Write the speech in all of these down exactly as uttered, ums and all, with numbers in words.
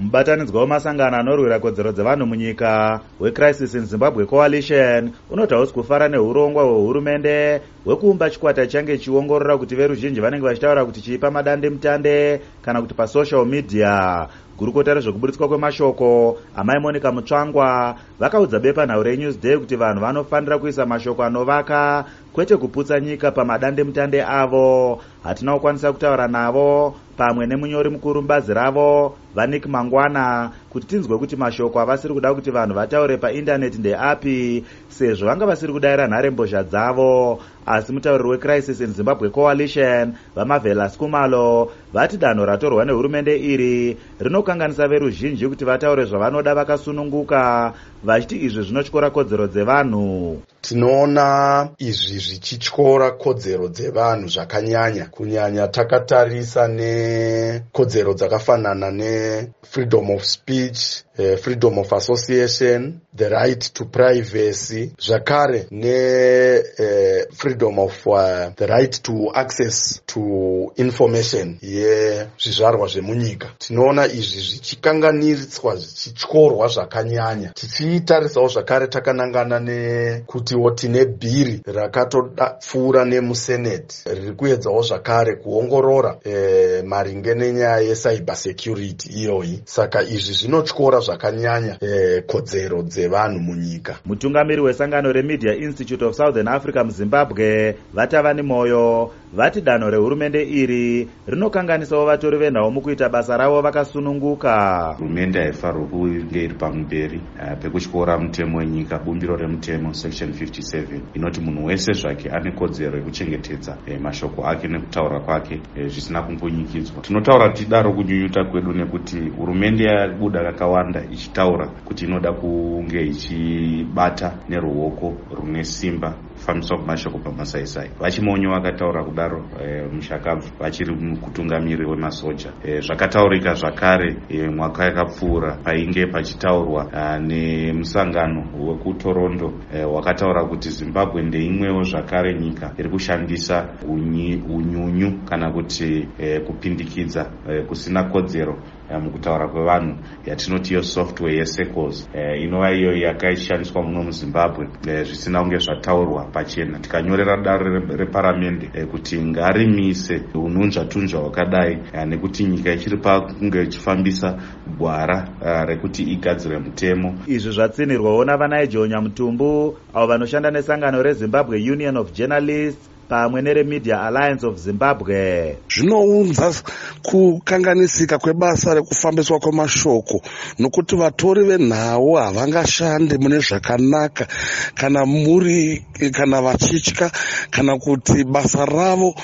Mubatanidzwa wemasangano anorwira kodzero dzevanhu munyika weCrisis in Zimbabwe Coalition unoti hausi kufara neurongwa hwehurumende hwekuumba chikwata change chiongorora kuti veruzhinji vanenge vachitaura kuti chiipa madande mutande kana kuti pasocial media. Gurukota rezvekuburitswa kwemashoko amai Monica Mutsvangwa vakaudza bepanhau reNewsday kuti vanhu vanofanira kuisa mashoko anovaka kwete kuputsa nyika pamadande mutande avo. Hatina kukwanisa kutaura navo pamwe nemunyori mukuru mubazi ravo Vanik Mangwana kuti tinzwe kuti mashoko avasiri kuda kuti vanhu vataure paindaneti ndeapi sezvo vanga vasiri kudayira nharembozha dzavo. Asi mutauriri weCrisis in Zimbabwe Coalition Vamavelas Kumalo vati danho ratorwa nehurumende iri rinokanganisa veruzhinji kuti vataure zvavanoda vakasununguka, vachiti izvi zvinotyora kodzero dzevanhu. Tinoona izvi zvichityora kodzero dzevanhu zvakanyanya, kunyanya takatarisa nekodzero dzakafanana ne freedom of speech, uh, freedom of association, the right to privacy, zvakare ne uh, freedom of uh, the right to access to information yezvizvarwa zvemunyika. Tinoona izvi zvichikanganiswa zvichityorwa zvakanyanya. Tichitarisawo zvakare takanangana nekuti tine bhiri rakatopfuura nemuseneti riri kuedzawo zvakare kuongorora eh, maringe nenyaya yecyber security iyoyi. Saka izvi zvinotyora zvakanyanya eh, kodzero dzevanhu munyika. Mutungamiri wesangano reMedia Institute of Southern Africa muZimbabwe vatava nemoyo vati danho rehurumende iri rinokanganisawo vatori venhau mukuita basa ravo vakasununguka. Hurumende haifanirwi kunge iri pamberi uh, pekutyora mutemo wenyika, bumbiro remutemo section fifty-seven inoti munhu wese zvake ane kodzero yekuchengetedza eh, mashoko ake nekutaura kwake eh, zvisina kumbunyikidzwa. Tinotaura tidaro kunyunyuta kwedu nekuti hurumende yabuda kakawanda ichitaura kuti inoda kunge ichibata neruoko rune simba kufambiswa kwemashoko pamasaisai. Vachimonyo vakataura kudaro e, mushakabvu vachiri kutungamiri wemasoja. E, zvakataurika zvakare e, mwaka yakapfuura painge pachitaurwa nemusangano wekutorondo e, wakataura kuti Zimbabwe ndeimwewo zvakare nyika iri kushandisa unyi, unyunyu kana kuti e, kupindikidza e, kusina kodzero mukutaura kwevanhu yatinoti iyo software yeSecos e, inova iyo yakaishandiswa muno muZimbabwe e, zvisina kunge zvataurwa pachena. Tikanyorera dare reparamende e, kuti ngarimise ununzvatunzva hwakadai e, nekuti nyika ichiri pakunge ichifambisa gwara e, rekuti igadzire mutemo. Izvi zvatsinirwawo naVanaIjo Nyamutumbu avo vanoshanda nesangano reZimbabwe Union of Journalists pamwe nereMedia Alliance of Zimbabwe. Zvinounza kukanganisika kwebasa rekufambiswa kwemashoko nokuti vatori venhau havangashande mune zvakanaka kana muri kana vachitya kana kuti basa ravo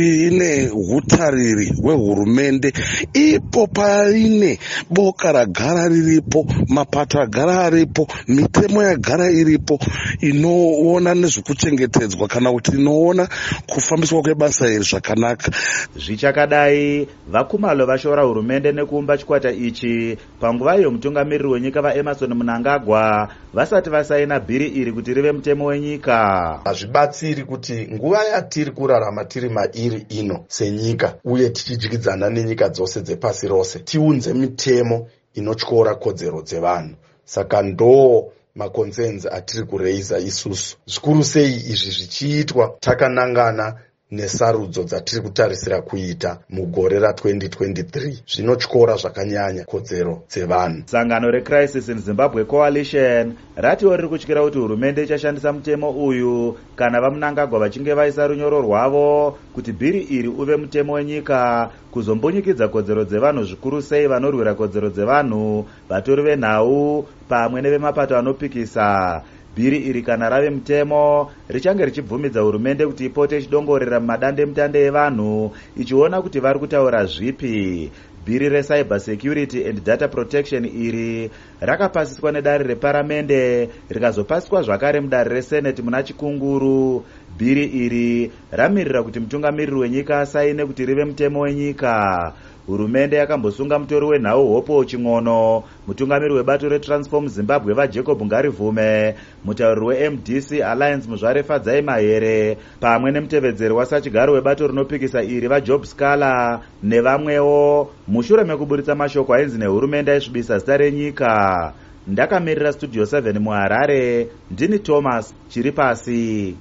rine utariri hwehurumende. Ipo paine boka ragara riripo, mapato agara aripo, mitemo yagara iripo inoona nezvekuchengetedzwa kana kuti inoona kufambiswa kwebasa iri zvakanaka. Zvichakadai vaKumalo vashora hurumende nekuumba chikwata ichi panguva iyo mutungamiriri wenyika vaEmerson Mnangagwa vasati vasaina bhiri iri kuti rive mutemo wenyika. Hazvibatsiri kuti nguva yatiri kurarama tiri mairi ino senyika uye tichidyidzana nenyika dzose dzepasi rose tiunze mitemo inotyora kodzero dzevanhu. Saka ndo makonsenzi atiri kureiza isusu. Zvikuru sei izvi zvichiitwa takanangana nesarudzo dzatiri kutarisira kuita mugore ra-twenty twenty-three zvinotyora zvakanyanya kodzero dzevanhu. Sangano reCrisis in Zimbabwe Coalition ratiwo riri kutyira kuti hurumende ichashandisa mutemo uyu kana vaMnangagwa vachinge vaisa runyoro rwavo kuti bhiri iri uve mutemo wenyika kuzombunyikidza kodzero dzevanhu zvikuru sei vanorwira kodzero dzevanhu, vatori venhau pamwe nevemapato anopikisa. Bhiri iri kana rave mutemo richange richibvumidza hurumende kuti ipote ichidongorera mumadande mutande evanhu ichiona kuti vari kutaura zvipi. Bhiri reCyber Security and Data Protection iri rakapasiswa nedare reparamende rikazopasiswa zvakare mudare reSenate muna Chikunguru. Bhiri iri ramirira kuti mutungamiriri wenyika asaine kuti rive mutemo wenyika. hurumende yakambosunga mutori wenhau Hopo Ching'ono, mutungamiri webato reTransform Zimbabwe vaJacob Ngarivume, mutauriri weM D C Alliance Muzvare Fadzai Mahere, pamwe nemutevedzeri wasachigaro webato rinopikisa iri vaJob Scala nevamwewo, mushure mekuburitsa mashoko ainzi nehurumende aisvibisa zita renyika. Ndakamirira Studio seven muHarare, ndini Thomas Chiripasi.